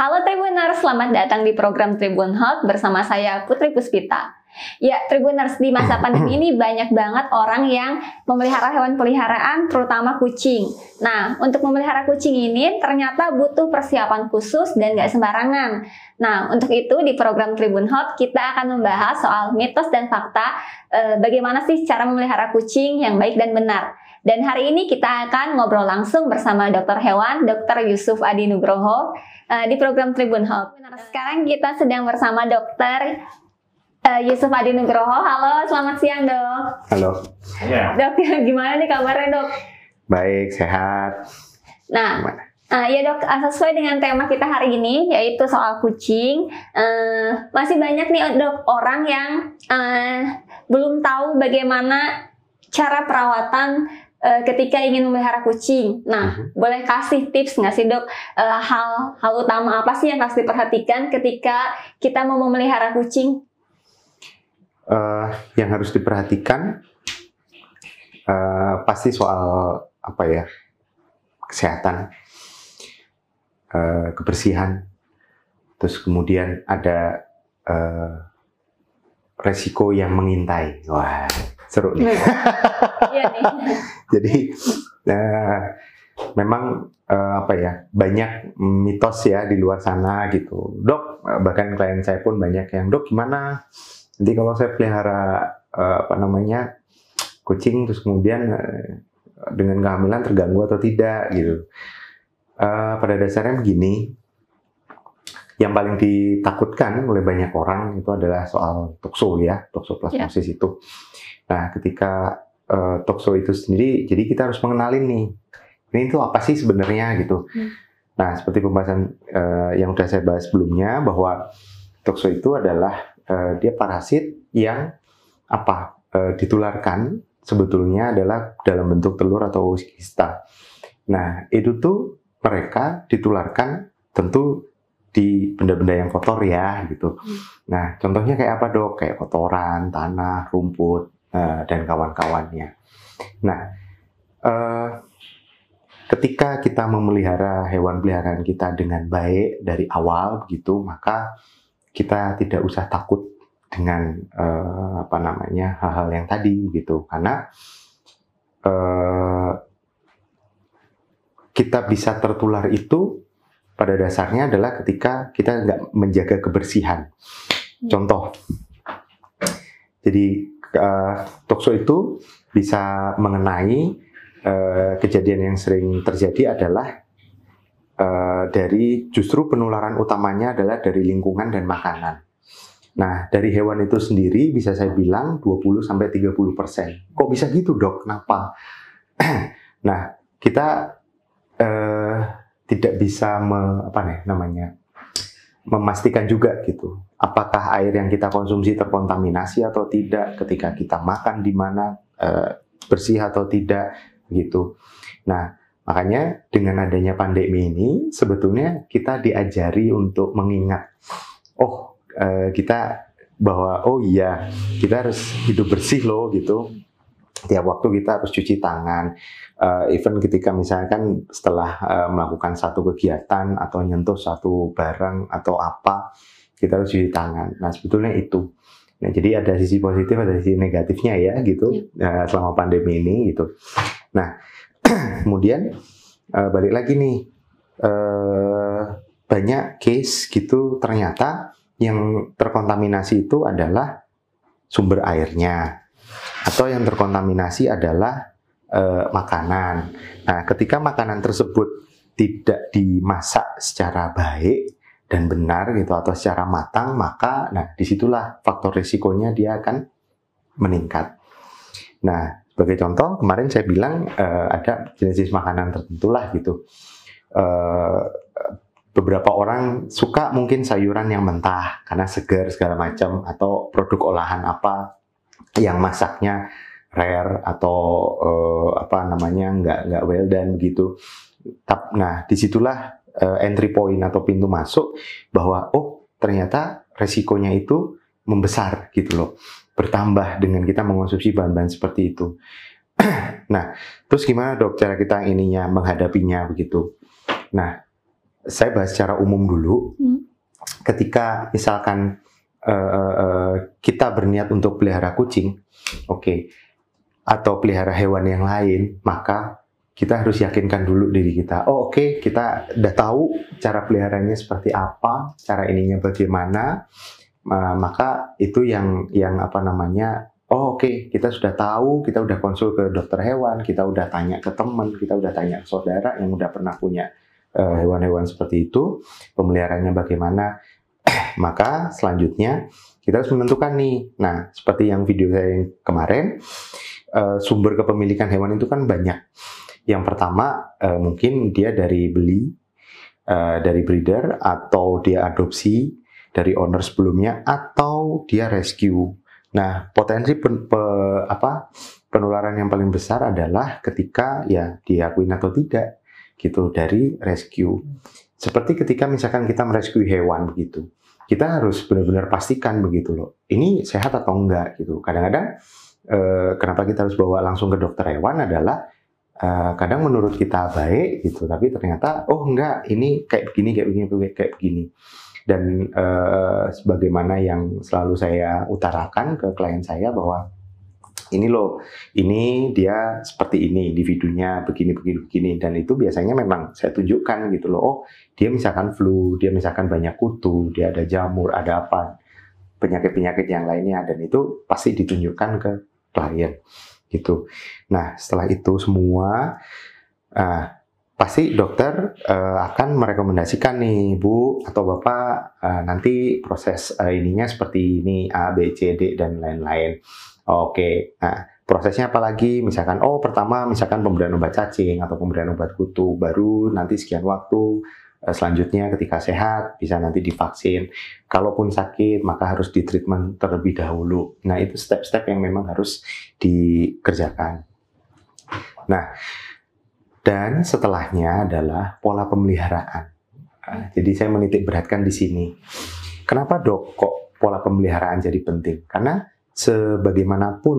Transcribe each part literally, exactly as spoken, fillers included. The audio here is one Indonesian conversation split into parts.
Halo Tribuners, selamat datang di program Tribun Hot bersama saya Putri Puspita. Ya, Tribuners, di masa pandemi ini banyak banget orang yang memelihara hewan peliharaan, terutama kucing. Nah, untuk memelihara kucing ini ternyata butuh persiapan khusus dan gak sembarangan. Nah, untuk itu di program Tribun Hot kita akan membahas soal mitos dan fakta eh, bagaimana sih cara memelihara kucing yang baik dan benar. Dan hari ini kita akan ngobrol langsung bersama dokter hewan, dokter Yusuf Adi Nugroho uh, di program Tribun Health. Sekarang kita sedang bersama dokter uh, Yusuf Adi Nugroho. Halo, selamat siang dok. Halo. Ya. Dok, gimana nih kabarnya dok? Baik, sehat. Nah, uh, ya dok, sesuai dengan tema kita hari ini yaitu soal kucing. Uh, masih banyak nih dok orang yang uh, belum tahu bagaimana cara perawatan ketika ingin memelihara kucing. Nah, uh-huh. boleh kasih tips nggak sih dok, uh, hal hal utama apa sih yang harus diperhatikan ketika kita mau memelihara kucing? Uh, yang harus diperhatikan uh, pasti soal apa ya, kesehatan, uh, kebersihan, terus kemudian ada uh, resiko yang mengintai. Wah, seru nih. Iya nih. Jadi uh, memang uh, apa ya, banyak mitos ya di luar sana gitu. Dok, bahkan klien saya pun banyak yang, dok gimana nanti kalau saya pelihara uh, apa namanya kucing terus kemudian uh, dengan kehamilan terganggu atau tidak gitu. Uh, pada dasarnya begini, yang paling ditakutkan oleh banyak orang itu adalah soal tokso ya, toksoplasmosis yeah. itu. Nah, ketika uh, tokso itu sendiri, jadi kita harus mengenalin nih, ini itu apa sih sebenarnya gitu. Hmm. Nah, seperti pembahasan uh, yang sudah saya bahas sebelumnya, bahwa tokso itu adalah uh, dia parasit yang apa uh, ditularkan sebetulnya adalah dalam bentuk telur atau kista. Nah, itu tuh mereka ditularkan tentu di benda-benda yang kotor ya gitu. Hmm. Nah, contohnya kayak apa dok? Kayak kotoran, tanah, rumput, Uh, dan kawan-kawannya. Nah, uh, ketika kita memelihara hewan peliharaan kita dengan baik dari awal begitu, maka kita tidak usah takut dengan uh, apa namanya hal-hal yang tadi gitu, karena uh, kita bisa tertular itu pada dasarnya adalah ketika kita nggak menjaga kebersihan. Contoh, jadi Uh, tokso itu bisa mengenai uh, kejadian yang sering terjadi adalah uh, dari justru penularan utamanya adalah dari lingkungan dan makanan. Nah, dari hewan itu sendiri bisa saya bilang dua puluh sampai tiga puluh persen. Kok bisa gitu dok? Kenapa? Nah, kita uh, tidak bisa me, apa nih namanya memastikan juga gitu, apakah air yang kita konsumsi terkontaminasi atau tidak, ketika kita makan di mana e, bersih atau tidak gitu. Nah, makanya dengan adanya pandemi ini sebetulnya kita diajari untuk mengingat, oh e, kita bahwa oh iya kita harus hidup bersih loh gitu. Tiap waktu kita harus cuci tangan, uh, even ketika misalkan setelah uh, melakukan satu kegiatan atau nyentuh satu barang atau apa, kita harus cuci tangan. Nah, sebetulnya itu. Nah, jadi ada sisi positif, ada sisi negatifnya ya gitu, ya. uh, selama pandemi ini gitu. Nah, kemudian uh, balik lagi nih, uh, banyak case gitu ternyata yang terkontaminasi itu adalah sumber airnya, atau yang terkontaminasi adalah e, makanan. Nah, ketika makanan tersebut tidak dimasak secara baik dan benar gitu atau secara matang, maka nah disitulah faktor risikonya dia akan meningkat. Nah, sebagai contoh kemarin saya bilang e, ada jenis-jenis makanan tertentu lah gitu. E, beberapa orang suka mungkin sayuran yang mentah karena segar segala macam, atau produk olahan apa yang masaknya rare atau uh, apa namanya nggak nggak well done begitu. Nah, disitulah uh, entry point atau pintu masuk bahwa oh ternyata resikonya itu membesar gitu loh, bertambah dengan kita mengonsumsi bahan-bahan seperti itu. Nah, terus gimana dok cara kita ininya menghadapinya begitu? Nah, saya bahas secara umum dulu. Hmm. Ketika misalkan uh, uh, kita berniat untuk pelihara kucing, oke, okay, atau pelihara hewan yang lain, maka kita harus yakinkan dulu diri kita. Oh oke, okay, kita udah tahu cara peliharanya seperti apa, cara ininya bagaimana, uh, maka itu yang yang apa namanya. Oh oke, okay, kita sudah tahu, kita udah konsul ke dokter hewan, kita udah tanya ke teman, kita udah tanya ke saudara yang udah pernah punya uh, hewan-hewan seperti itu, pemeliharaannya bagaimana. Maka selanjutnya kita harus menentukan nih. Nah, seperti yang video saya yang kemarin, uh, sumber kepemilikan hewan itu kan banyak. Yang pertama uh, mungkin dia dari beli, uh, dari breeder, atau dia adopsi dari owner sebelumnya, atau dia rescue. Nah, potensi pen, pe, apa, penularan yang paling besar adalah ketika ya diakuin atau tidak gitu dari rescue. Seperti ketika misalkan kita merescue hewan begitu, kita harus benar-benar pastikan begitu loh, ini sehat atau enggak gitu. Kadang-kadang eh, kenapa kita harus bawa langsung ke dokter hewan adalah eh, kadang menurut kita baik gitu, tapi ternyata oh enggak, ini kayak begini, kayak begini, kayak begini. Dan eh, sebagaimana yang selalu saya utarakan ke klien saya bahwa ini loh, ini dia seperti ini individunya, begini, begini, begini. Dan itu biasanya memang saya tunjukkan gitu loh, oh dia misalkan flu, dia misalkan banyak kutu, dia ada jamur, ada apa, penyakit-penyakit yang lainnya. Dan itu pasti ditunjukkan ke klien gitu. Nah setelah itu semua, uh, pasti dokter uh, akan merekomendasikan nih Bu atau Bapak uh, nanti proses uh, ininya seperti ini A, B, C, D dan lain-lain. Oke, nah prosesnya apa lagi? Misalkan oh pertama misalkan pemberian obat cacing atau pemberian obat kutu, baru nanti sekian waktu uh, selanjutnya ketika sehat bisa nanti divaksin. Kalaupun sakit maka harus ditreatment terlebih dahulu. Nah itu step-step yang memang harus dikerjakan. Nah dan setelahnya adalah pola pemeliharaan. Nah, jadi saya menitik beratkan di sini. Kenapa dok kok pola pemeliharaan jadi penting? Karena sebagaimanapun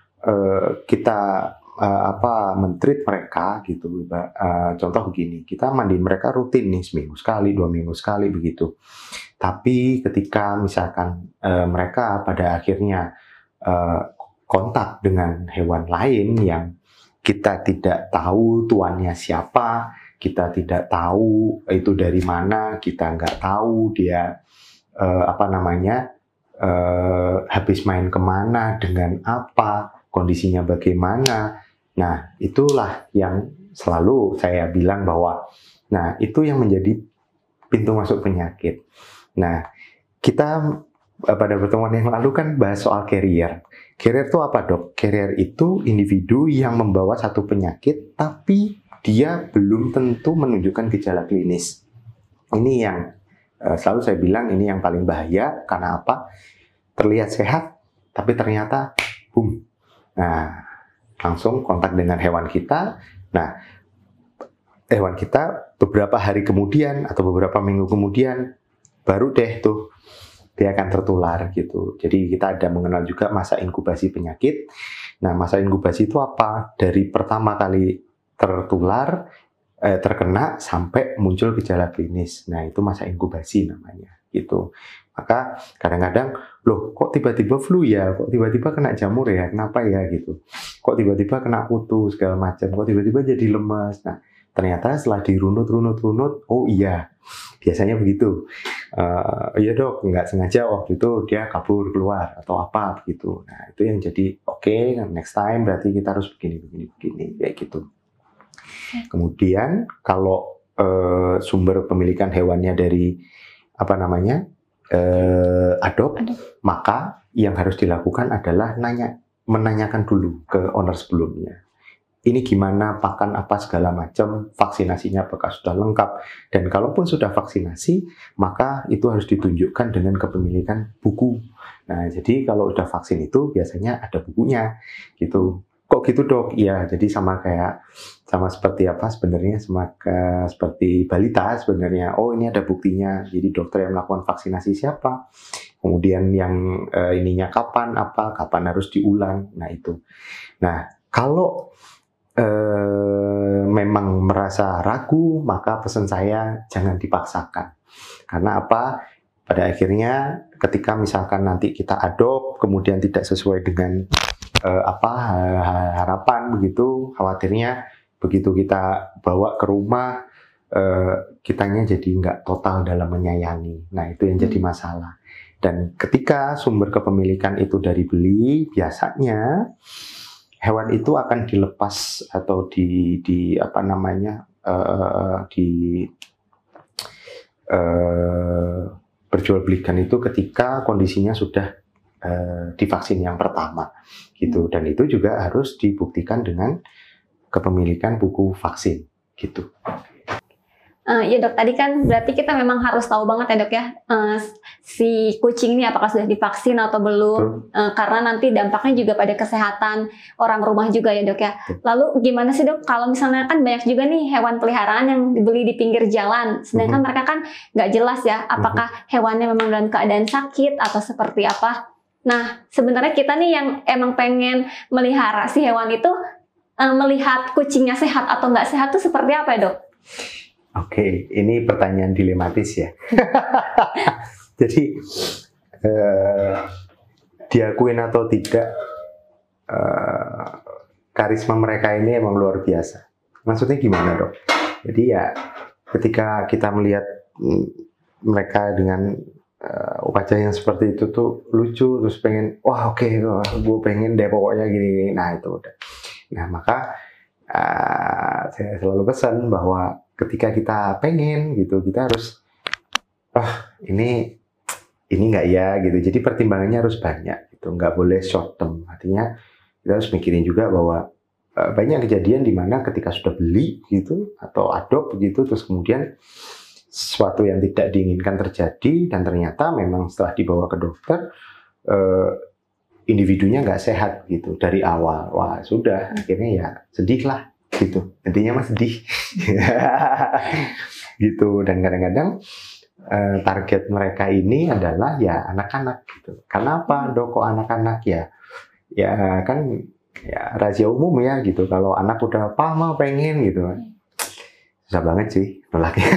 uh, kita uh, apa mentreat mereka gitu. Uh, contoh begini, kita mandiin mereka rutin nih seminggu sekali, dua minggu sekali begitu. Tapi ketika misalkan uh, mereka pada akhirnya uh, kontak dengan hewan lain yang kita tidak tahu tuannya siapa, kita tidak tahu itu dari mana, kita nggak tahu dia eh, apa namanya eh, habis main kemana, dengan apa, kondisinya bagaimana. Nah itulah yang selalu saya bilang bahwa, nah itu yang menjadi pintu masuk penyakit. Nah kita pada pertemuan yang lalu kan bahas soal carrier. Carrier itu apa dok? Carrier itu individu yang membawa satu penyakit tapi dia belum tentu menunjukkan gejala klinis. Ini yang uh, selalu saya bilang ini yang paling bahaya. Karena apa? Terlihat sehat tapi ternyata boom. Nah langsung kontak dengan hewan kita. Nah hewan kita beberapa hari kemudian atau beberapa minggu kemudian baru deh tuh dia akan tertular gitu. Jadi kita ada mengenal juga masa inkubasi penyakit. Nah, masa inkubasi itu apa? Dari pertama kali tertular, eh, terkena sampai muncul gejala klinis. Nah, itu masa inkubasi namanya gitu. Maka kadang-kadang, loh kok tiba-tiba flu ya? Kok tiba-tiba kena jamur ya? Kenapa ya gitu? Kok tiba-tiba kena kutu segala macam? Kok tiba-tiba jadi lemas? Nah, ternyata setelah dirunut-runut-runut, oh iya, biasanya begitu. Uh, iya dok, nggak sengaja waktu itu dia kabur keluar atau apa begitu. Nah itu yang jadi oke, okay, next time berarti kita harus begini begini begini kayak gitu. Kemudian kalau uh, sumber pemilikan hewannya dari apa namanya uh, adopt, Adopt, maka yang harus dilakukan adalah nanya, menanyakan dulu ke owner sebelumnya. Ini gimana, pakan apa segala macam, vaksinasinya apakah sudah lengkap, dan kalaupun sudah vaksinasi, maka itu harus ditunjukkan dengan kepemilikan buku. Nah, jadi kalau udah vaksin itu biasanya ada bukunya, gitu. Kok gitu dok? Iya, jadi sama kayak sama seperti apa sebenarnya, sama ke, seperti balita sebenarnya. Oh ini ada buktinya. Jadi dokter yang melakukan vaksinasi siapa? Kemudian yang eh, ininya kapan, apa, kapan harus diulang. Nah itu. Nah kalau Eh, memang merasa ragu, maka pesan saya jangan dipaksakan. Karena apa? Pada akhirnya ketika misalkan nanti kita adopt kemudian tidak sesuai dengan uh, apa harapan begitu, khawatirnya begitu kita bawa ke rumah uh, kitanya jadi nggak total dalam menyayangi. Nah, itu yang jadi masalah. Dan ketika sumber kepemilikan itu dari beli, biasanya hewan itu akan dilepas atau di di apa namanya uh, di uh, perjualbelikan itu ketika kondisinya sudah uh, divaksin yang pertama gitu, dan itu juga harus dibuktikan dengan kepemilikan buku vaksin gitu. Uh, ya dok, tadi kan berarti kita memang harus tahu banget ya dok ya, uh, si kucing ini apakah sudah divaksin atau belum, uh, karena nanti dampaknya juga pada kesehatan orang rumah juga ya dok ya. Lalu gimana sih dok kalau misalnya kan banyak juga nih hewan peliharaan yang dibeli di pinggir jalan, sedangkan uh-huh. mereka kan nggak jelas ya apakah uh-huh. hewannya memang dalam keadaan sakit atau seperti apa. Nah sebenarnya kita nih yang emang pengen melihara si hewan itu, uh, melihat kucingnya sehat atau nggak sehat tuh seperti apa ya dok? Oke, ini pertanyaan dilematis ya. Jadi, eh, diakuin atau tidak, eh, karisma mereka ini emang luar biasa. Maksudnya gimana dok? Jadi ya, ketika kita melihat mm, mereka dengan uh, wajah yang seperti itu tuh lucu, terus pengen, wah oke, okay, gue pengen deh pokoknya gini. Nah itu udah. Nah maka uh, saya selalu pesan bahwa ketika kita pengen gitu, kita harus, ah ini ini nggak ya gitu. Jadi pertimbangannya harus banyak gitu, nggak boleh short term. Artinya kita harus mikirin juga bahwa uh, banyak kejadian di mana ketika sudah beli gitu atau adopt gitu, terus kemudian sesuatu yang tidak diinginkan terjadi dan ternyata memang setelah dibawa ke dokter uh, individunya nggak sehat gitu dari awal. Wah sudah, akhirnya ya sedih lah gitu, intinya mah sedih. Gitu. Dan kadang-kadang eh, target mereka ini adalah ya anak-anak gitu. Kenapa dok kok anak-anak ya? Ya kan ya rahasia umum ya gitu. Kalau anak udah apa mau pengen gitu, susah banget sih nolaknya.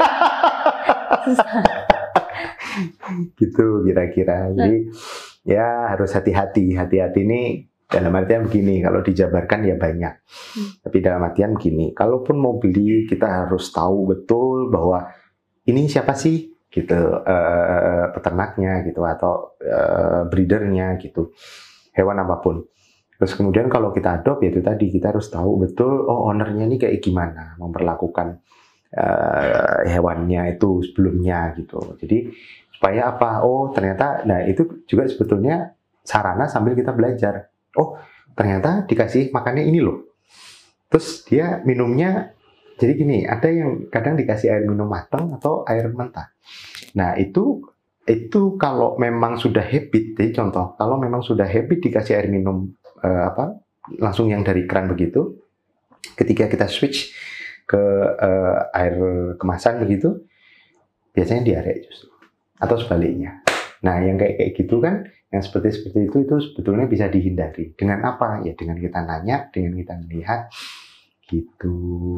Gitu kira-kira. Jadi ya harus hati-hati. Hati-hati ini dalam artian begini, kalau dijabarkan ya banyak. Hmm. Tapi dalam artian begini, kalaupun mau beli, kita harus tahu betul bahwa ini siapa sih gitu, uh, peternaknya gitu, atau uh, breedernya gitu, hewan apapun. Terus kemudian kalau kita adopt, ya itu tadi, kita harus tahu betul, oh ownernya ini kayak gimana, memperlakukan uh, hewannya itu sebelumnya gitu. Jadi supaya apa? Oh ternyata, nah itu juga sebetulnya sarana sambil kita belajar. Oh, ternyata dikasih makannya ini loh. Terus dia minumnya, jadi gini, ada yang kadang dikasih air minum matang atau air mentah. Nah, itu itu kalau memang sudah habit, jadi contoh, kalau memang sudah habit dikasih air minum eh, apa langsung yang dari keran begitu, ketika kita switch ke eh, air kemasan begitu, biasanya diare justru. Atau sebaliknya. Nah, yang kayak kayak gitu kan, yang seperti-seperti itu, itu sebetulnya bisa dihindari. Dengan apa? Ya dengan kita nanya, dengan kita melihat, gitu.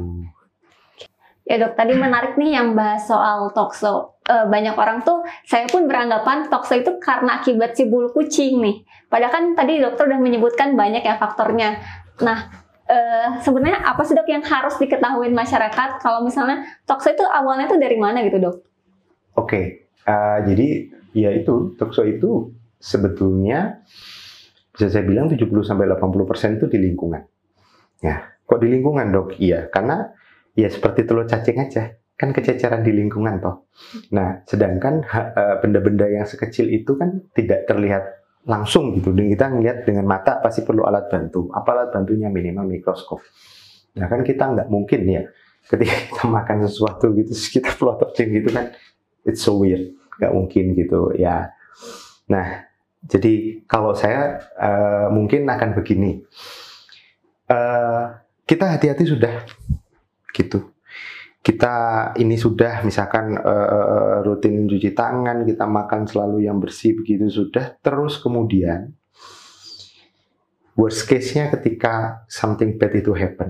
Ya dok, tadi menarik nih yang bahas soal tokso. E, banyak orang tuh, saya pun beranggapan tokso itu karena akibat si bulu kucing nih. Padahal kan tadi dokter udah menyebutkan banyak ya faktornya. Nah, e, sebenarnya apa sih dok yang harus diketahui masyarakat kalau misalnya tokso itu awalnya tuh dari mana gitu dok? Oke, okay. uh, jadi ya itu, tokso itu sebetulnya bisa saya bilang tujuh puluh sampai delapan puluh persen itu di lingkungan. Ya, kok di lingkungan dok? Iya, karena ya seperti telur cacing aja, kan kececeran di lingkungan toh. Nah, sedangkan benda-benda yang sekecil itu kan tidak terlihat langsung gitu. Dan kita ngelihat dengan mata pasti perlu alat bantu. Apa alat bantunya? Minimal mikroskop. Nah kan kita nggak mungkin ya, ketika kita makan sesuatu gitu, kita pelototin gitu kan, it's so weird, nggak mungkin gitu ya. Nah, jadi kalau saya uh, mungkin akan begini, uh, kita hati-hati sudah, gitu. Kita ini sudah misalkan uh, rutin cuci tangan, kita makan selalu yang bersih begitu sudah. Terus kemudian worst case-nya ketika something bad itu happen,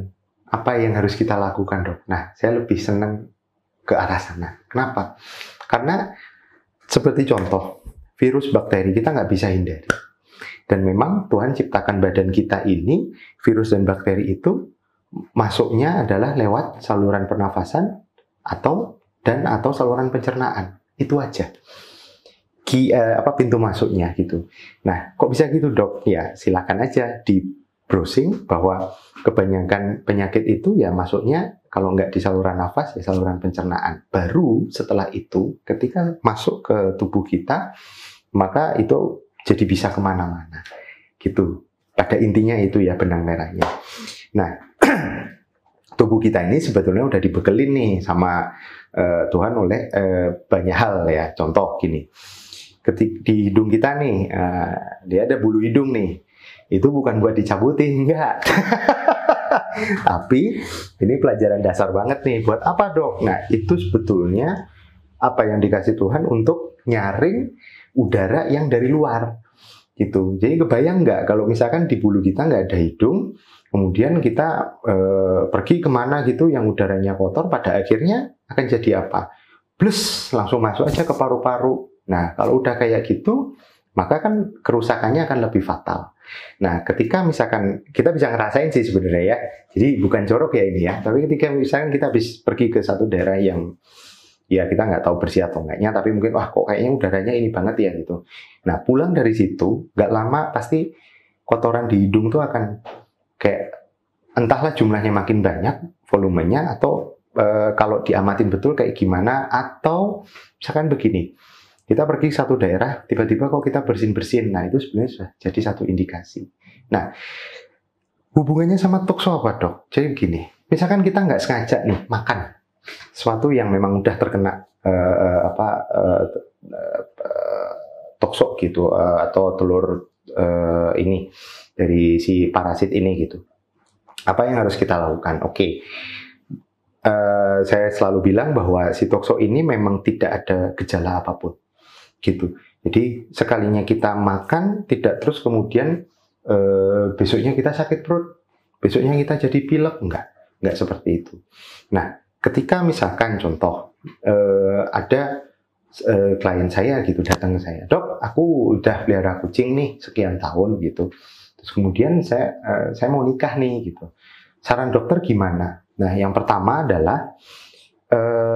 apa yang harus kita lakukan, Dok? Nah, saya lebih senang ke arah sana. Kenapa? Karena seperti contoh, virus bakteri kita nggak bisa hindari. Dan memang Tuhan ciptakan badan kita ini, virus dan bakteri itu masuknya adalah lewat saluran pernafasan atau dan atau saluran pencernaan. Itu aja. Ki, eh, apa pintu masuknya gitu. Nah, kok bisa gitu, Dok? Ya, silakan aja di browsing bahwa kebanyakan penyakit itu ya masuknya kalau nggak di saluran nafas ya saluran pencernaan. Baru setelah itu ketika masuk ke tubuh kita maka itu jadi bisa kemana-mana gitu. Pada intinya itu ya benang merahnya. Nah tubuh kita ini sebetulnya udah dibekelin nih sama uh, Tuhan oleh uh, banyak hal ya. Contoh gini, ketika di hidung kita nih uh, dia ada bulu hidung nih. Itu bukan buat dicabutin, enggak. Tapi ini pelajaran dasar banget nih. Buat apa, Dok? Nah, itu sebetulnya apa yang dikasih Tuhan untuk nyaring udara yang dari luar. Gitu. Jadi kebayang nggak kalau misalkan di bulu kita nggak ada hidung, kemudian kita e, pergi kemana gitu yang udaranya kotor, pada akhirnya akan jadi apa? Plus, langsung masuk aja ke paru-paru. Nah, kalau udah kayak gitu, maka kan kerusakannya akan lebih fatal. Nah, ketika misalkan kita bisa ngerasain sih sebenarnya ya, jadi bukan jorok ya ini ya, tapi ketika misalkan kita habis pergi ke satu daerah yang ya kita nggak tahu bersih atau enggaknya, tapi mungkin wah kok kayaknya udaranya ini banget ya gitu. Nah, pulang dari situ, nggak lama pasti kotoran di hidung tuh akan kayak entahlah jumlahnya makin banyak, volumenya, atau e, kalau diamatin betul kayak gimana, atau misalkan begini, kita pergi ke satu daerah, tiba-tiba kok kita bersin-bersin. Nah, itu sebenarnya sudah jadi satu indikasi. Nah, hubungannya sama tokso apa, Dok? Jadi begini, misalkan kita nggak sengaja nih makan sesuatu yang memang udah terkena uh, apa uh, uh, tokso gitu, uh, atau telur uh, ini dari si parasit ini gitu. Apa yang harus kita lakukan? Oke. Okay. Uh, saya selalu bilang bahwa si tokso ini memang tidak ada gejala apapun. Gitu. Jadi sekalinya kita makan tidak terus kemudian e, besoknya kita sakit perut, besoknya kita jadi pilek, enggak, enggak seperti itu. Nah, ketika misalkan contoh e, ada e, klien saya gitu datang ke saya, Dok, aku udah pelihara kucing nih sekian tahun gitu. Terus kemudian saya e, saya mau nikah nih gitu. Saran dokter gimana? Nah, yang pertama adalah e,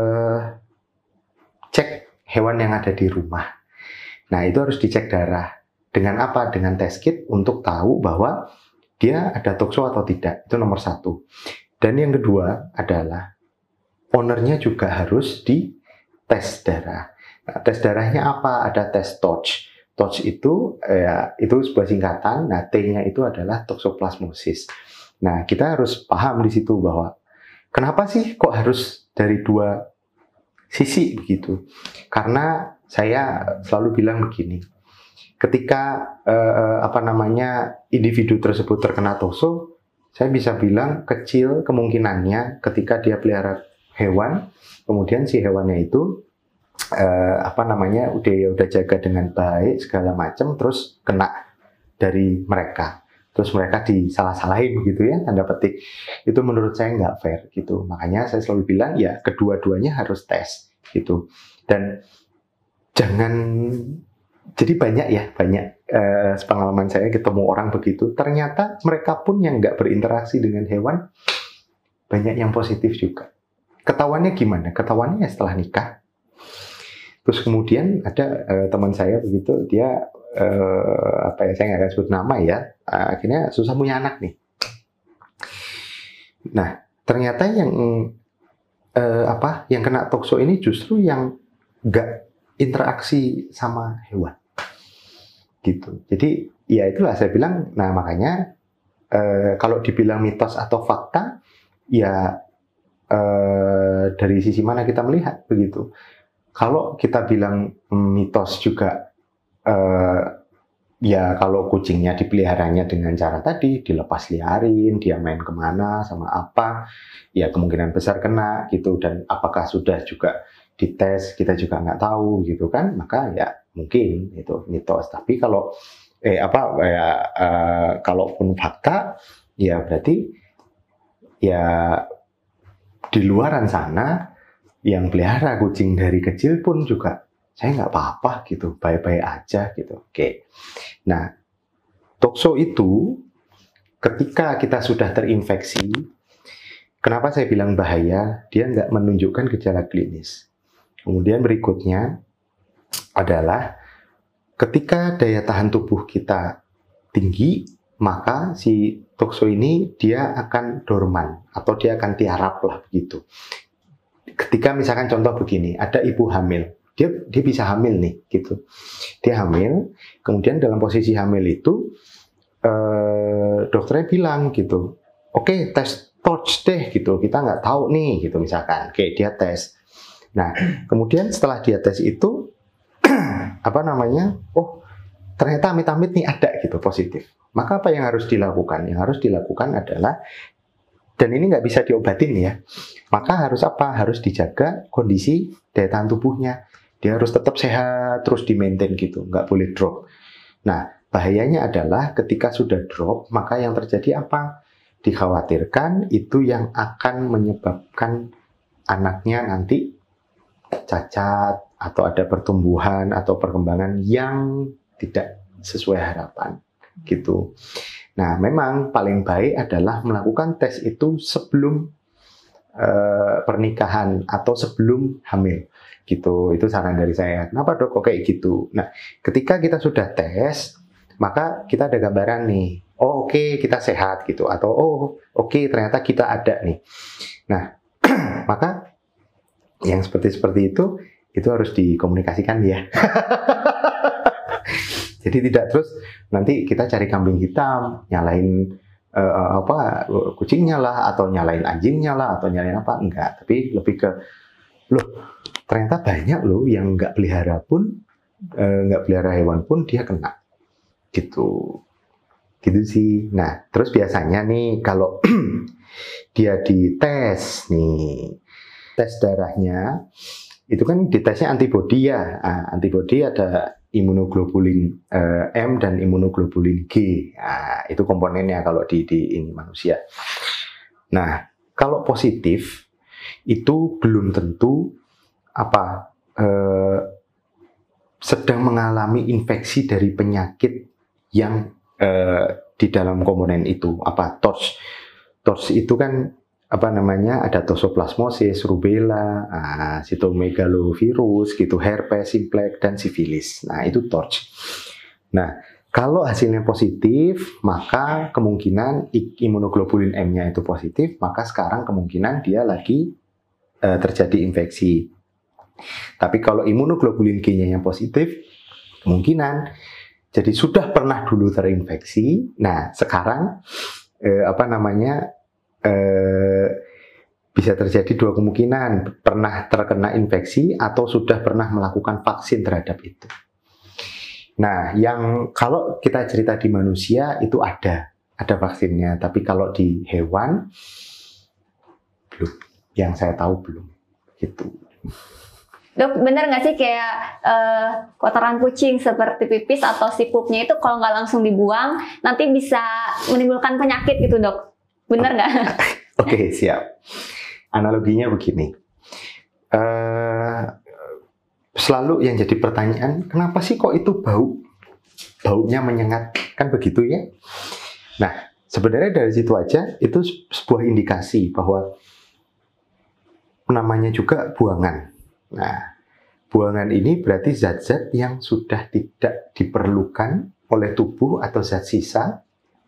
cek hewan yang ada di rumah. Nah, itu harus dicek darah. Dengan apa? Dengan test kit untuk tahu bahwa dia ada tokso atau tidak. Itu nomor satu. Dan yang kedua adalah ownernya juga harus di tes darah. Nah, tes darahnya apa? Ada tes Touch. Touch itu ya itu sebuah singkatan. Nah, T-nya itu adalah toxoplasmosis. Nah, kita harus paham di situ bahwa kenapa sih kok harus dari dua sisi begitu? Karena saya selalu bilang begini, ketika eh, apa namanya individu tersebut terkena tokso, saya bisa bilang kecil kemungkinannya ketika dia pelihara hewan, kemudian si hewannya itu eh, apa namanya udah udah jaga dengan baik segala macam, terus kena dari mereka, terus mereka disalah-salahin gitu ya, tanda petik. Itu menurut saya nggak fair gitu. Makanya saya selalu bilang ya kedua-duanya harus tes gitu. Dan jangan, jadi banyak ya, banyak eh, pengalaman saya ketemu orang begitu, ternyata mereka pun yang nggak berinteraksi dengan hewan, banyak yang positif juga. Ketahuannya gimana? Ketahuannya ya setelah nikah. Terus kemudian ada eh, teman saya begitu, dia eh, apa ya, saya nggak akan sebut nama ya, akhirnya susah punya anak nih. Nah, ternyata yang eh, apa, yang kena tokso ini justru yang nggak interaksi sama hewan gitu. Jadi ya itulah saya bilang, nah makanya eh, kalau dibilang mitos atau fakta ya eh, dari sisi mana kita melihat begitu. Kalau kita bilang mitos juga eh, ya kalau kucingnya dipeliharanya dengan cara tadi, dilepas liarin, dia main kemana sama apa, ya kemungkinan besar kena gitu. Dan apakah sudah juga dites, kita juga nggak tahu gitu kan, maka ya mungkin itu mitos. Tapi kalau eh apa ya uh, kalaupun fakta, ya berarti ya di luaran sana yang pelihara kucing dari kecil pun juga saya nggak apa-apa gitu, baik-baik aja gitu. Oke. Nah, tokso itu ketika kita sudah terinfeksi, kenapa saya bilang bahaya? Dia nggak menunjukkan gejala klinis. Kemudian berikutnya adalah ketika daya tahan tubuh kita tinggi, maka si tokso ini dia akan dorman atau dia akan tiarap lah begitu. Ketika misalkan contoh begini, ada ibu hamil, dia dia bisa hamil nih gitu. Dia hamil, kemudian dalam posisi hamil itu eh, dokternya bilang gitu, oke okay, tes torch deh gitu, kita nggak tahu nih gitu misalkan, oke okay, dia tes. Nah kemudian setelah dia tes itu apa namanya, oh ternyata amit-amit nih ada gitu positif. Maka apa yang harus dilakukan? Yang harus dilakukan adalah, dan ini nggak bisa diobatin ya, maka harus apa? Harus dijaga kondisi daya tahan tubuhnya. Dia harus tetap sehat, terus di-maintain gitu, nggak boleh drop. Nah, bahayanya adalah ketika sudah drop, maka yang terjadi apa? Dikhawatirkan itu yang akan menyebabkan anaknya nanti cacat, atau ada pertumbuhan atau perkembangan yang tidak sesuai harapan gitu. Nah, memang paling baik adalah melakukan tes itu sebelum uh, pernikahan atau sebelum hamil gitu. Itu saran dari saya. Kenapa dok kok kayak gitu? Nah, ketika kita sudah tes, maka kita ada gambaran nih. Oh oke okay, kita sehat gitu, atau oh oke okay, ternyata kita ada nih. Nah, maka yang seperti seperti itu itu harus dikomunikasikan ya. Jadi tidak terus nanti kita cari kambing hitam, nyalain uh, apa kucingnya lah, atau nyalain anjingnya lah, atau nyalain apa, enggak. Tapi lebih ke, loh ternyata banyak loh yang nggak pelihara pun, uh, nggak pelihara hewan pun dia kena, gitu. Gitu sih. Nah terus biasanya nih kalau dia dites nih, tes darahnya, itu kan ditesnya antibodi ya. Nah, antibodi ada imunoglobulin eh, M dan imunoglobulin G. Nah, itu komponennya kalau di, di ini manusia. Nah, kalau positif itu belum tentu apa eh, sedang mengalami infeksi dari penyakit yang eh, di dalam komponen itu. Apa torch? Torch itu kan apa namanya, ada toxoplasmosis, rubella, nah, cytomegalovirus, gitu, herpes simplex dan sifilis. Nah itu torch. Nah kalau hasilnya positif, maka kemungkinan imunoglobulin M-nya itu positif, maka sekarang kemungkinan dia lagi uh, terjadi infeksi. Tapi kalau imunoglobulin G-nya yang positif, kemungkinan jadi sudah pernah dulu terinfeksi. Nah sekarang uh, apa namanya? Eh, bisa terjadi dua kemungkinan, pernah terkena infeksi atau sudah pernah melakukan vaksin terhadap itu. Nah, yang kalau kita cerita di manusia itu ada, ada vaksinnya, tapi kalau di hewan belum, yang saya tahu belum, gitu. Dok, bener nggak sih kayak uh, kotoran kucing seperti pipis atau si pupnya itu kalau nggak langsung dibuang nanti bisa menimbulkan penyakit gitu dok? Bener nggak? Oke, okay, siap. Analoginya begini. Uh, selalu yang jadi pertanyaan, kenapa sih kok itu bau? Baunya menyengat, kan begitu ya? Nah, sebenarnya dari situ aja itu sebuah indikasi bahwa namanya juga buangan. Nah, buangan ini berarti zat-zat yang sudah tidak diperlukan oleh tubuh atau zat sisa,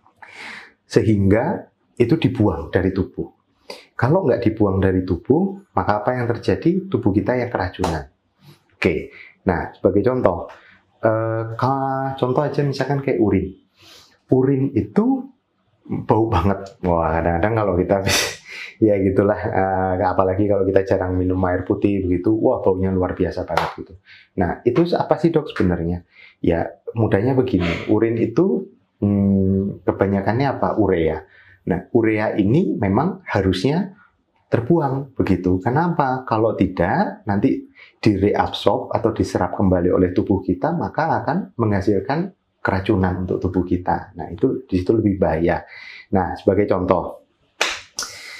sehingga itu dibuang dari tubuh. Kalau nggak dibuang dari tubuh, maka apa yang terjadi? Tubuh kita yang keracunan. Oke, nah sebagai contoh, eh, contoh aja misalkan kayak urin. Urin itu bau banget. Wah, kadang-kadang kalau kita, ya gitulah, eh, apalagi kalau kita jarang minum air putih begitu, wah baunya luar biasa banget gitu. Nah, itu apa sih dok sebenarnya? Ya, mudahnya begini, urin itu hmm, kebanyakannya apa? Urea. Nah, urea ini memang harusnya terbuang begitu. Kenapa? Kalau tidak, nanti direabsorb atau diserap kembali oleh tubuh kita, maka akan menghasilkan keracunan untuk tubuh kita. Nah, itu di situ lebih bahaya. Nah, sebagai contoh,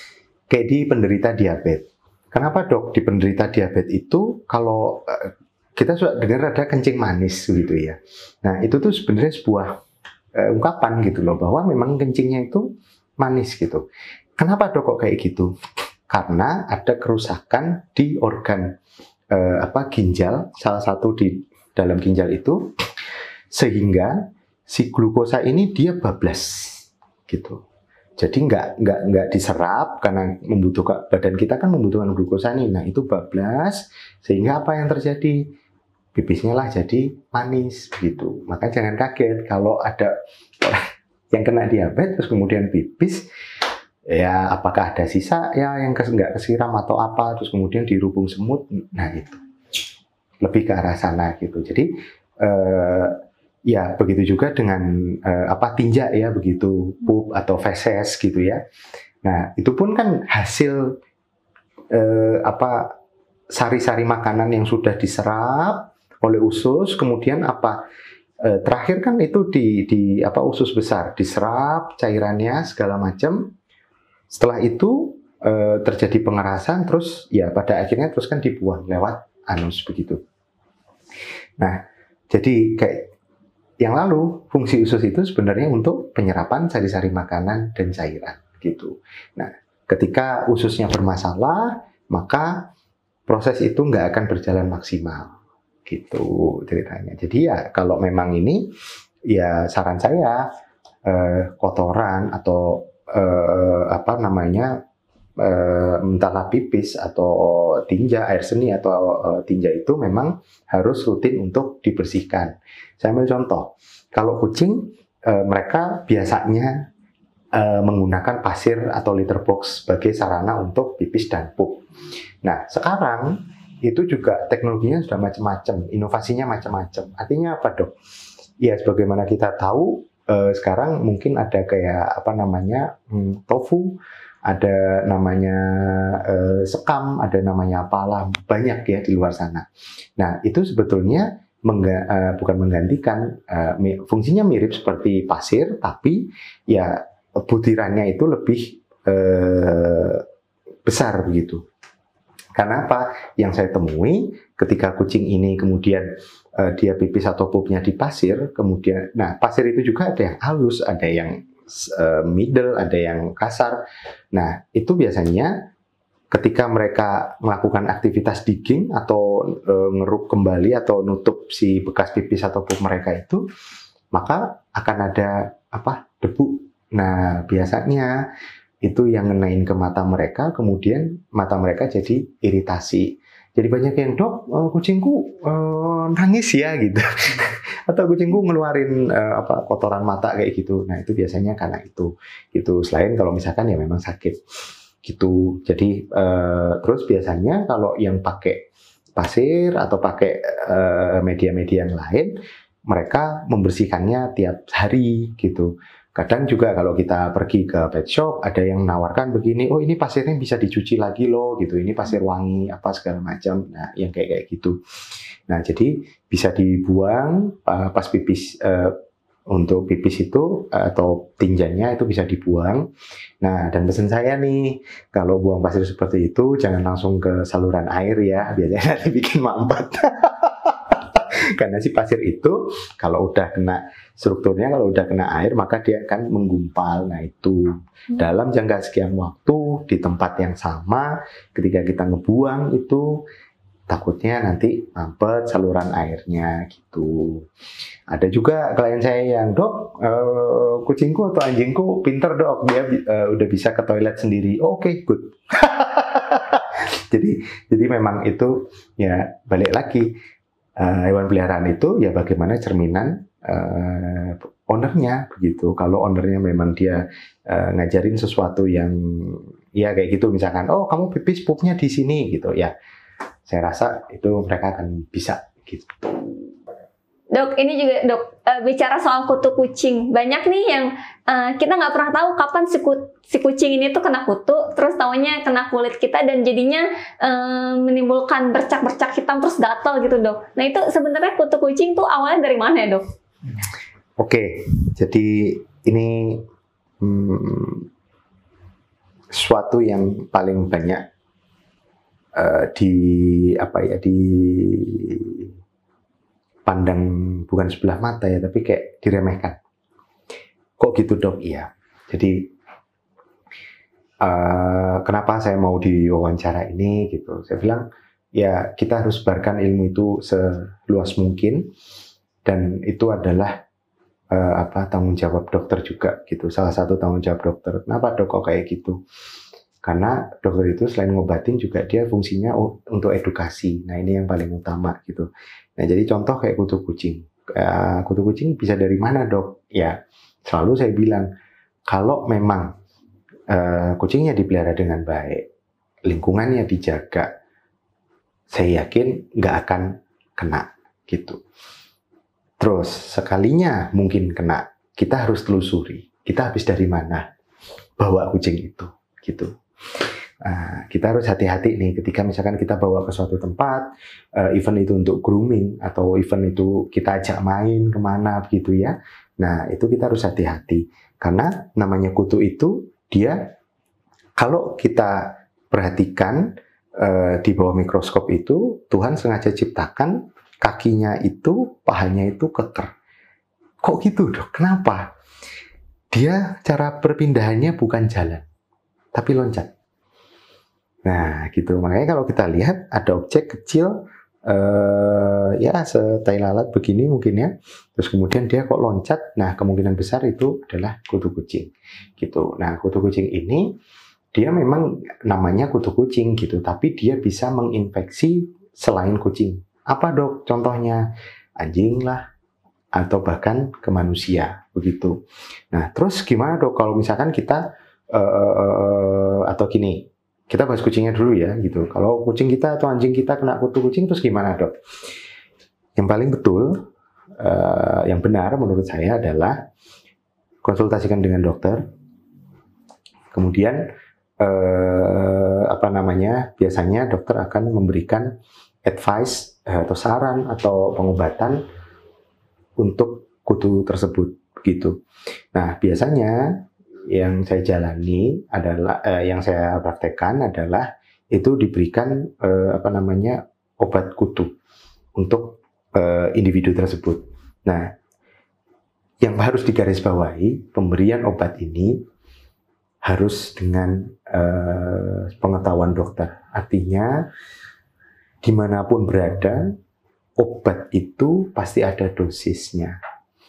kayak di penderita diabetes. Kenapa dok di penderita diabetes itu kalau uh, kita sudah dengar ada kencing manis gitu ya. Nah itu tuh sebenarnya sebuah uh, ungkapan gitu loh bahwa memang kencingnya itu manis gitu. Kenapa dok kok kayak gitu? Karena ada kerusakan di organ uh, apa ginjal, salah satu di dalam ginjal itu, sehingga si glukosa ini dia bablas gitu. Jadi nggak nggak nggak diserap karena membutuhkan badan kita kan membutuhkan glukosa nih. Nah itu bablas sehingga apa yang terjadi? Pipisnya lah jadi manis gitu. Maka jangan kaget kalau ada orang yang kena diabetes terus kemudian pipis, ya apakah ada sisa ya yang kes, nggak kesiram atau apa terus kemudian dirubung semut. Nah itu lebih ke arah sana gitu. Jadi eh, ya begitu juga dengan uh, apa tinja ya begitu pup atau feses gitu ya. Nah itu pun kan hasil uh, apa sari-sari makanan yang sudah diserap oleh usus, kemudian apa uh, terakhir kan itu di, di apa usus besar diserap cairannya segala macam. Setelah itu uh, terjadi pengerasan terus ya pada akhirnya terus kan dibuang lewat anus begitu. Nah jadi kayak yang lalu, fungsi usus itu sebenarnya untuk penyerapan sari-sari makanan dan cairan, gitu. Nah, ketika ususnya bermasalah, maka proses itu nggak akan berjalan maksimal, gitu ceritanya. Jadi ya, kalau memang ini, ya saran saya, eh, kotoran atau eh, apa namanya, eh, entahlah pipis atau tinja, air seni atau eh, tinja itu memang harus rutin untuk dibersihkan. Saya ambil contoh, kalau kucing eh, mereka biasanya eh, menggunakan pasir atau litter box sebagai sarana untuk pipis dan pup. Nah sekarang itu juga teknologinya sudah macam-macam, inovasinya macam-macam. Artinya apa dok? Ya sebagaimana kita tahu eh, sekarang mungkin ada kayak apa namanya hmm, tofu, ada namanya eh, sekam, ada namanya apalah, banyak ya di luar sana. Nah itu sebetulnya Mengga, uh, bukan menggantikan, uh, mi, fungsinya mirip seperti pasir, tapi ya butirannya itu lebih uh, besar begitu. Karena apa? Yang saya temui ketika kucing ini kemudian uh, dia pipis atau pupnya di pasir, kemudian, nah pasir itu juga ada yang halus, ada yang uh, middle, ada yang kasar. Nah itu biasanya ketika mereka melakukan aktivitas digging atau e, ngeruk kembali atau nutup si bekas pipis atau pup mereka itu, maka akan ada apa debu. Nah biasanya itu yang ngenain ke mata mereka, kemudian mata mereka jadi iritasi. Jadi banyak yang dok e, kucingku e, nangis ya gitu, atau kucingku ngeluarin e, apa kotoran mata kayak gitu. Nah itu biasanya karena itu. Gitu. Selain kalau misalkan ya memang sakit. Gitu. Jadi uh, terus biasanya kalau yang pakai pasir atau pakai uh, media-media yang lain, mereka membersihkannya tiap hari gitu. Kadang juga kalau kita pergi ke pet shop ada yang menawarkan begini, oh ini pasirnya bisa dicuci lagi loh gitu, ini pasir wangi apa segala macam. Nah yang kayak kayak gitu. Nah jadi bisa dibuang uh, pas pipis. Uh, Untuk pipis itu atau tinjanya itu bisa dibuang. Nah, dan pesan saya nih, kalau buang pasir seperti itu jangan langsung ke saluran air ya, biasanya nanti bikin mampat. Karena si pasir itu kalau udah kena strukturnya, kalau udah kena air maka dia akan menggumpal. Nah itu dalam jangka sekian waktu di tempat yang sama, ketika kita ngebuang itu takutnya nanti mampet saluran airnya gitu. Ada juga klien saya yang dok uh, kucingku atau anjingku pinter dok, dia uh, udah bisa ke toilet sendiri. Oke okay, good. jadi jadi memang itu ya balik lagi uh, hewan peliharaan itu ya bagaimana cerminan uh, ownernya begitu. Kalau ownernya memang dia uh, ngajarin sesuatu yang ya kayak gitu misalkan, oh kamu pipis pupnya di sini gitu ya. Saya rasa itu mereka akan bisa gitu. Dok, ini juga dok uh, bicara soal kutu kucing. Banyak nih yang uh, kita nggak pernah tahu kapan si, ku, si kucing ini tuh kena kutu, terus taunya kena kulit kita dan jadinya uh, menimbulkan bercak-bercak hitam terus gatal gitu dok. Nah itu sebenarnya kutu kucing tuh awalnya dari mana ya dok? Oke, jadi ini hmm, sesuatu yang paling banyak uh, di apa ya di pandang bukan sebelah mata ya, tapi kayak diremehkan. Kok gitu dok? Iya. Jadi uh, kenapa saya mau diwawancara ini gitu? Saya bilang ya kita harus sebarkan ilmu itu seluas mungkin, dan itu adalah uh, apa tanggung jawab dokter juga gitu. Salah satu tanggung jawab dokter. Kenapa dok kok kayak gitu? Karena dokter itu selain ngobatin juga dia fungsinya untuk edukasi. Nah ini yang paling utama gitu. Nah jadi contoh kayak kutu kucing. Uh, kutu kucing bisa dari mana dok? Ya selalu saya bilang kalau memang uh, kucingnya dipelihara dengan baik, lingkungannya dijaga, saya yakin nggak akan kena gitu. Terus sekalinya mungkin kena, kita harus telusuri. Kita habis dari mana bawa kucing itu gitu. Nah, kita harus hati-hati nih ketika misalkan kita bawa ke suatu tempat, uh, event itu untuk grooming atau event itu kita ajak main kemana begitu ya. Nah itu kita harus hati-hati karena namanya kutu itu dia kalau kita perhatikan uh, di bawah mikroskop itu Tuhan sengaja ciptakan kakinya itu, pahanya itu keker. Kok gitu dok? Kenapa? Dia cara perpindahannya bukan jalan, tapi loncat. Nah, gitu. Makanya kalau kita lihat ada objek kecil, uh, ya setai lalat begini mungkin ya. Terus kemudian dia kok loncat. Nah, kemungkinan besar itu adalah kutu kucing. Gitu. Nah, kutu kucing ini dia memang namanya kutu kucing gitu, tapi dia bisa menginfeksi selain kucing. Apa dok? Contohnya anjing lah, atau bahkan ke manusia begitu. Nah, terus gimana dok kalau misalkan kita uh, atau gini, kita bahas kucingnya dulu ya gitu. Kalau kucing kita atau anjing kita kena kutu kucing, terus gimana dok? Yang paling betul, uh, yang benar menurut saya adalah konsultasikan dengan dokter. Kemudian uh, apa namanya? Biasanya dokter akan memberikan advice uh, atau saran atau pengobatan untuk kutu tersebut gitu. Nah, biasanya yang saya jalani adalah eh, yang saya praktekkan adalah itu diberikan eh, apa namanya obat kutu untuk eh, individu tersebut. Nah, yang harus digarisbawahi pemberian obat ini harus dengan eh, pengetahuan dokter. Artinya dimanapun berada, obat itu pasti ada dosisnya.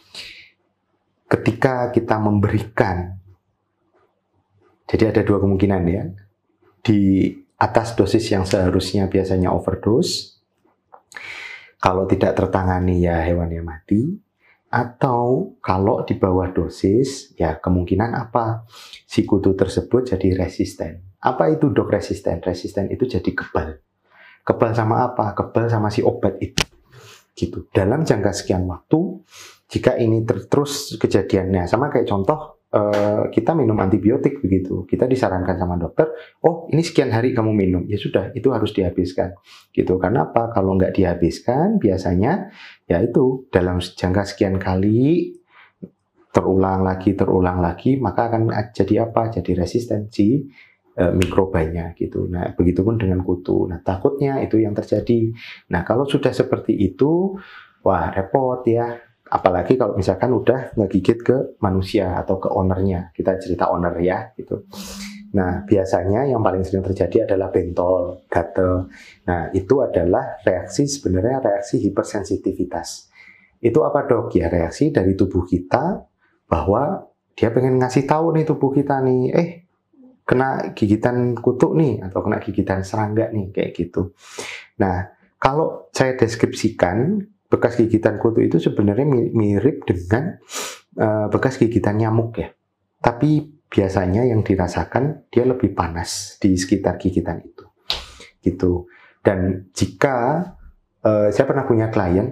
Ketika kita memberikan, jadi ada dua kemungkinan ya, di atas dosis yang seharusnya biasanya overdose, kalau tidak tertangani ya hewannya mati, atau kalau di bawah dosis, ya kemungkinan apa? Si kutu tersebut jadi resisten. Apa itu dok resisten? Resisten itu jadi kebal. Kebal sama apa? Kebal sama si obat itu. Gitu. Dalam jangka sekian waktu, jika ini ter terus kejadiannya, sama kayak contoh uh, kita minum antibiotik begitu, kita disarankan sama dokter, oh ini sekian hari kamu minum, ya sudah itu harus dihabiskan, gitu. Karena apa? Kalau nggak dihabiskan, biasanya ya itu dalam jangka sekian kali terulang lagi, terulang lagi, maka akan jadi apa? Jadi resistensi mikrobanya gitu. Nah, begitupun dengan kutu. Nah, takutnya itu yang terjadi. Nah, kalau sudah seperti itu, wah repot ya. Apalagi kalau misalkan udah ngegigit ke manusia atau ke ownernya. Kita cerita owner ya gitu. Nah, biasanya yang paling sering terjadi adalah bentol, gatel. Nah, itu adalah reaksi sebenarnya reaksi hipersensitivitas. Itu apa dok? Ya reaksi dari tubuh kita bahwa dia pengen ngasih tahu nih tubuh kita nih, eh kena gigitan kutu nih, atau kena gigitan serangga nih, kayak gitu. Nah, kalau saya deskripsikan, bekas gigitan kutu itu sebenarnya mirip dengan uh, bekas gigitan nyamuk ya. Tapi biasanya yang dirasakan, dia lebih panas di sekitar gigitan itu. Gitu. Dan jika, uh, saya pernah punya klien,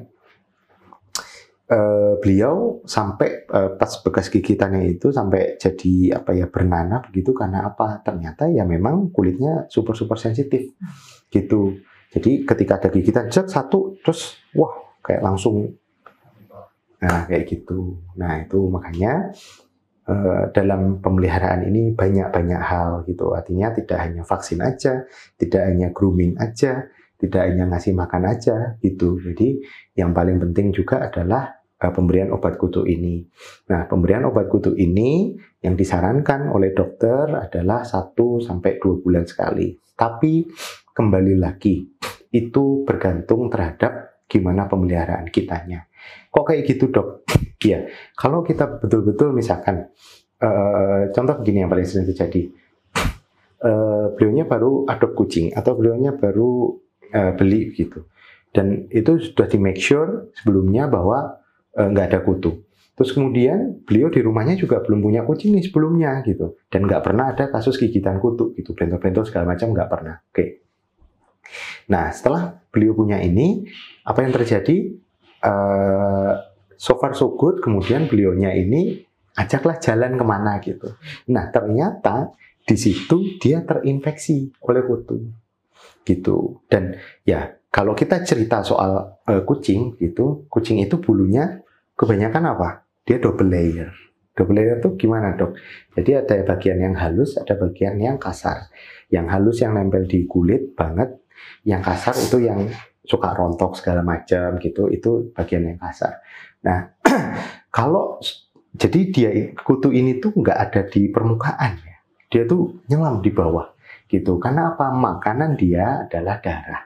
Uh, beliau sampai uh, pas bekas gigitannya itu sampai jadi apa ya bernanah begitu karena apa? Ternyata ya memang kulitnya super super sensitif gitu. Jadi ketika ada gigitan cek satu terus wah kayak langsung nah kayak gitu. Nah itu makanya Uh, dalam pemeliharaan ini banyak-banyak hal gitu. Artinya tidak hanya vaksin aja, tidak hanya grooming aja, tidak hanya ngasih makan aja gitu. Jadi yang paling penting juga adalah uh, pemberian obat kutu ini. Nah, pemberian obat kutu ini yang disarankan oleh dokter adalah satu sampai dua bulan sekali. Tapi kembali lagi, itu bergantung terhadap gimana pemeliharaan kitanya. Kok kayak gitu, Dok? Ya, kalau kita betul-betul misalkan, uh, contoh begini yang paling sering terjadi, uh, beliaunya baru adopt kucing atau beliaunya baru uh, beli gitu, dan itu sudah di make sure sebelumnya bahwa uh, nggak ada kutu. Terus kemudian beliau di rumahnya juga belum punya kucing nih sebelumnya gitu, dan nggak pernah ada kasus gigitan kutu gitu, bentuk-bentuk segala macam nggak pernah. Oke. Okay. Nah, setelah beliau punya ini, apa yang terjadi? Uh, so far so good, kemudian beliaunya ini ajaklah jalan kemana gitu. Nah, ternyata di situ dia terinfeksi oleh kutu gitu. Dan ya, kalau kita cerita soal uh, kucing gitu, kucing itu bulunya kebanyakan apa? Dia double layer. Double layer itu gimana, Dok? Jadi ada bagian yang halus, ada bagian yang kasar. Yang halus yang nempel di kulit banget, yang kasar itu yang suka rontok segala macam gitu, itu bagian yang kasar. Nah, kalau jadi dia kutu ini tuh nggak ada di permukaan ya, dia tuh nyelam di bawah gitu. Karena apa? Makanan dia adalah darah,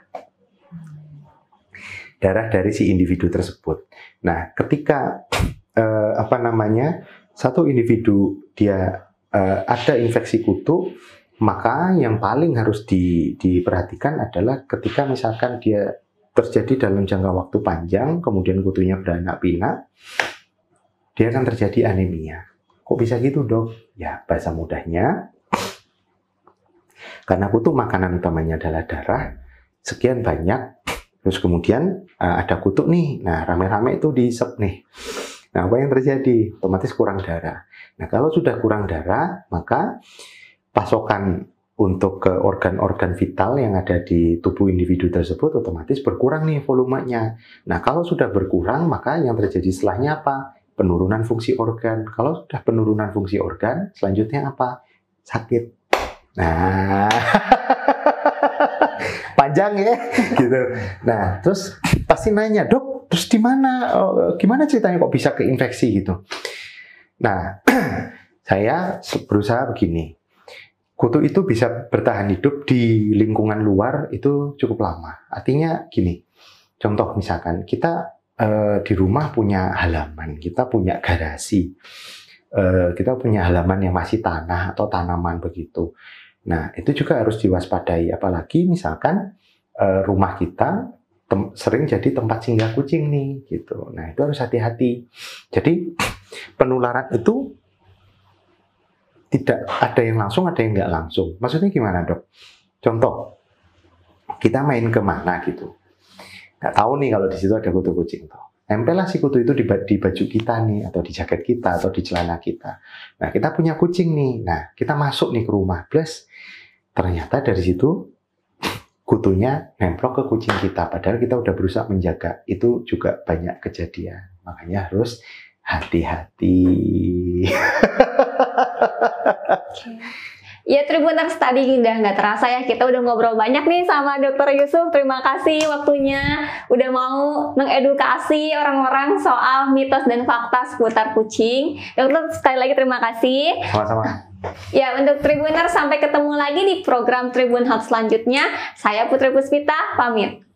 darah dari si individu tersebut. Nah, ketika eh, apa namanya satu individu dia eh, ada infeksi kutu, maka yang paling harus di, diperhatikan adalah ketika misalkan dia terjadi dalam jangka waktu panjang, kemudian kutunya beranak pinak, dia akan terjadi anemia. Kok bisa gitu, Dok? Ya, bahasa mudahnya, karena kutu makanan utamanya adalah darah, sekian banyak, terus kemudian uh, ada kutu nih, nah rame-rame itu diisep nih. Nah, apa yang terjadi? Otomatis kurang darah. Nah, kalau sudah kurang darah, maka pasokan untuk ke organ-organ vital yang ada di tubuh individu tersebut otomatis berkurang nih volumenya. Nah, kalau sudah berkurang, maka yang terjadi setelahnya apa? Penurunan fungsi organ. Kalau sudah penurunan fungsi organ, selanjutnya apa? Sakit. Nah, panjang ya, gitu. Nah, terus pasti nanya, Dok, terus di mana? Oh, gimana ceritanya kok bisa keinfeksi gitu? Nah, saya berusaha begini. Kutu itu bisa bertahan hidup di lingkungan luar itu cukup lama. Artinya gini, contoh misalkan kita eh, di rumah punya halaman, kita punya garasi, eh, kita punya halaman yang masih tanah atau tanaman begitu. Nah, itu juga harus diwaspadai. Apalagi misalkan eh, rumah kita sering jadi tempat singgah kucing nih, gitu. Nah, itu harus hati-hati. Jadi penularan itu tidak ada yang langsung, ada yang nggak langsung. Maksudnya gimana, Dok? Contoh, kita main kemana gitu, nggak tahu nih kalau di situ ada kutu kucing tuh. Tempellah si kutu itu di, di baju kita nih, atau di jaket kita, atau di celana kita. Nah, kita punya kucing nih. Nah, kita masuk nih ke rumah, plus ternyata dari situ kutunya nemplok ke kucing kita. Padahal kita udah berusaha menjaga. Itu juga banyak kejadian. Makanya harus hati-hati. Okay. Ya, Tribuners, tadi udah nggak terasa ya, kita udah ngobrol banyak nih sama Dokter Yusuf. Terima kasih waktunya udah mau mengedukasi orang-orang soal mitos dan fakta seputar kucing. Dokter, sekali lagi terima kasih. Sama-sama. Ya, untuk Tribuners, sampai ketemu lagi di program Tribun Hot selanjutnya. Saya Putri Puspita, pamit.